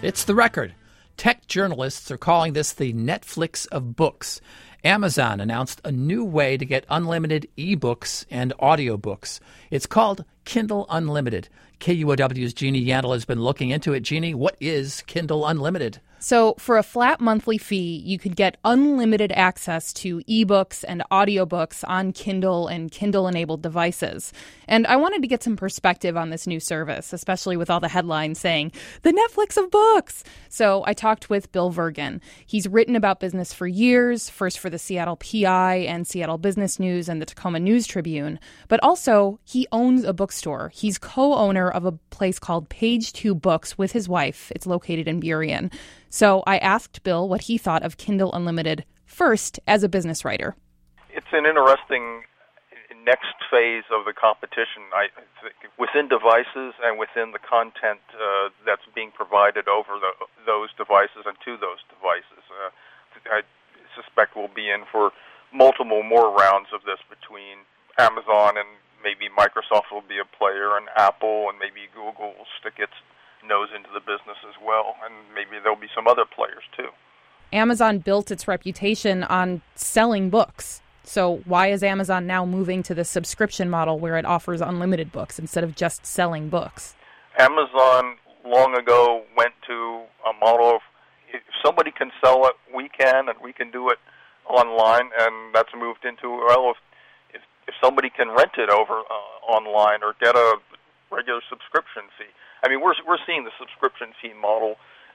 It's the record. Tech journalists are calling this the Netflix of books. Amazon announced a new way to get unlimited ebooks and audiobooks. It's called Kindle Unlimited. KUOW's Jeannie Yandel has been looking into it. Jeannie, what is Kindle Unlimited? So for a flat monthly fee, you could get unlimited access to ebooks and audiobooks on Kindle and Kindle-enabled devices. And I wanted to get some perspective on this new service, especially with all the headlines saying, the Netflix of books. So I talked with Bill Vergan. He's written about business for years, first for the Seattle PI and Seattle Business News and the Tacoma News Tribune. But also, he owns a bookstore. He's co-owner of a place called Page Two Books with his wife. It's located in Burien. So I asked Bill what he thought of Kindle Unlimited first as a business writer. It's an interesting next phase of the competition. I think within devices and within the content that's being provided over those devices and to those devices. I suspect we'll be in for multiple more rounds of this between Amazon and maybe Microsoft will be a player, and Apple and maybe Google will stick its nose into the business as well, and maybe there'll be some other players too. Amazon built its reputation on selling books. So why is Amazon now moving to the subscription model where it offers unlimited books instead of just selling books? Amazon long ago went to a model of if somebody can sell it, we can, and we can do it online, and that's moved into, well, if somebody can rent it over online or get a regular subscription fee. I mean, we're seeing the subscription fee model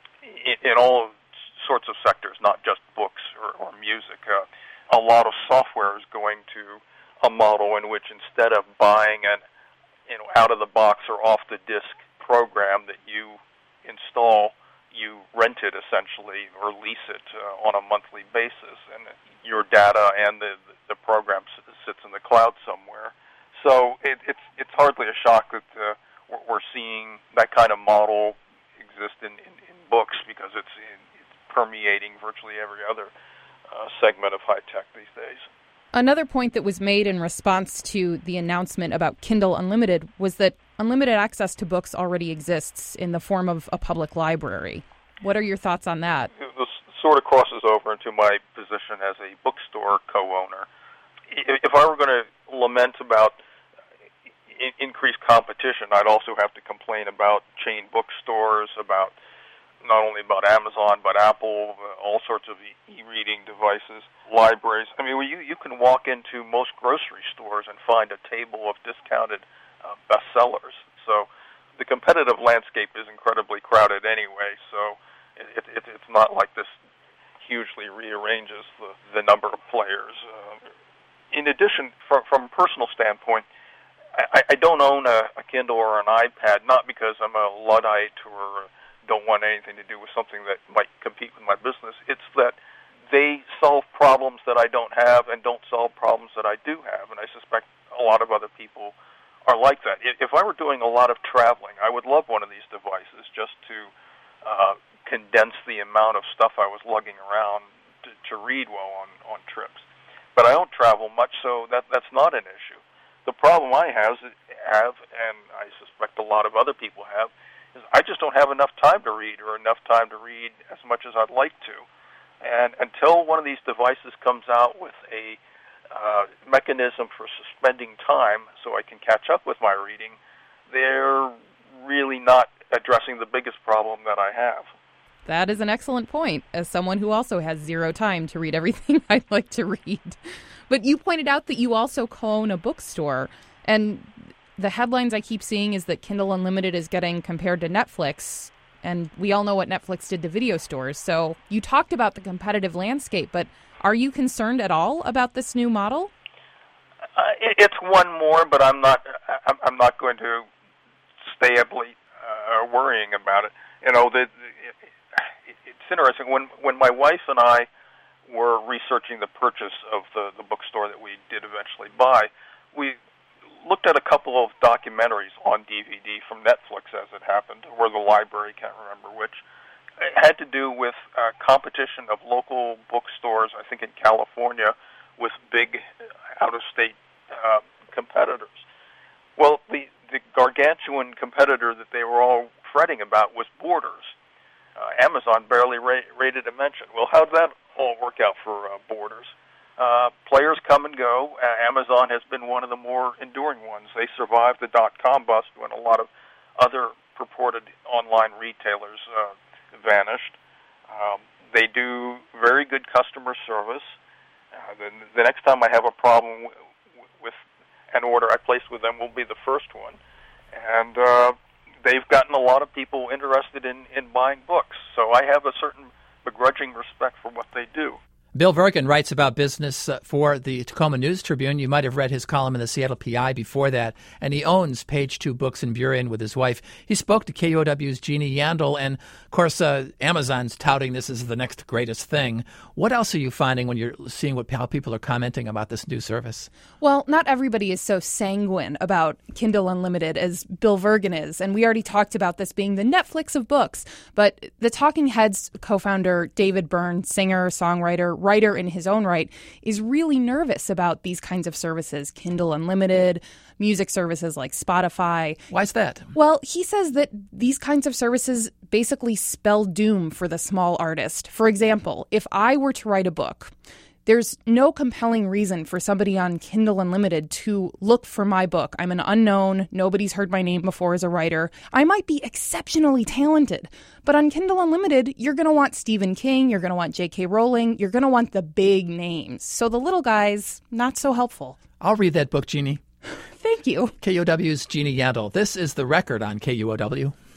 in all sorts of sectors, not just books or music. A lot of software is going to a model in which instead of buying an out of the box or off the disk program that you install, you rent it essentially or lease it on a monthly basis, and your data and the program sits in the cloud somewhere. So it's hardly a shock that we're seeing that kind of model exist in books because it's permeating virtually every other segment of high tech these days. Another point that was made in response to the announcement about Kindle Unlimited was that unlimited access to books already exists in the form of a public library. What are your thoughts on that? This sort of crosses over into my position as a bookstore co-owner. If I were going to lament about increased competition, I'd also have to complain about chain bookstores, about not only about Amazon, but Apple, all sorts of e-reading devices, libraries. I mean, you can walk into most grocery stores and find a table of discounted bestsellers. So the competitive landscape is incredibly crowded anyway, so it's not like this hugely rearranges the number of players. In addition, from a personal standpoint, I don't own a Kindle or an iPad, not because I'm a Luddite or don't want anything to do with something that might compete with my business. It's that they solve problems that I don't have and don't solve problems that I do have, and I suspect a lot of other people are like that. If I were doing a lot of traveling, I would love one of these devices just to condense the amount of stuff I was lugging around to read while on trips. But I don't travel much, so that's not an issue. The problem I have, and I suspect a lot of other people have, is I just don't have enough time to read or enough time to read as much as I'd like to. And until one of these devices comes out with a mechanism for suspending time so I can catch up with my reading, they're really not addressing the biggest problem that I have. That is an excellent point, as someone who also has zero time to read everything I'd like to read. But you pointed out that you also co-own a bookstore, and the headlines I keep seeing is that Kindle Unlimited is getting compared to Netflix, and we all know what Netflix did to video stores. So you talked about the competitive landscape, but are you concerned at all about this new model? It's one more, but I'm not going to stay up late worrying about it. You know, it's interesting. When my wife and I were researching the purchase of the bookstore that we did eventually buy, we looked at a couple of documentaries on DVD from Netflix as it happened, or the library, can't remember which. It had to do with competition of local bookstores, I think in California, with big out-of-state competitors. Well, the gargantuan competitor that they were all fretting about was Borders. Amazon barely rated a mention. Well, how'd that all work out for Borders? Players come and go. Amazon has been one of the more enduring ones. They survived the dot-com bust when a lot of other purported online retailers vanished. They do very good customer service. The next time I have a problem with an order I placed with them will be the first one. And they've gotten a lot of people interested in buying books. So I have a certain begrudging respect for what they do. Bill Virgin writes about business for the Tacoma News Tribune. You might have read his column in the Seattle PI before that. And he owns Page 2 Books in Burien with his wife. He spoke to KUOW's Jeannie Yandel. And, of course, Amazon's touting this as the next greatest thing. What else are you finding when you're seeing how people are commenting about this new service? Well, not everybody is so sanguine about Kindle Unlimited as Bill Virgin is. And we already talked about this being the Netflix of books. But the Talking Heads co-founder David Byrne, singer, songwriter, writer in his own right, is really nervous about these kinds of services, Kindle Unlimited, music services like Spotify. Why's that? Well, he says that these kinds of services basically spell doom for the small artist. For example, if I were to write a book, there's no compelling reason for somebody on Kindle Unlimited to look for my book. I'm an unknown. Nobody's heard my name before as a writer. I might be exceptionally talented. But on Kindle Unlimited, you're going to want Stephen King. You're going to want J.K. Rowling. You're going to want the big names. So the little guys, not so helpful. I'll read that book, Jeannie. Thank you. KUOW's Jeannie Yandel. This is The Record on KUOW.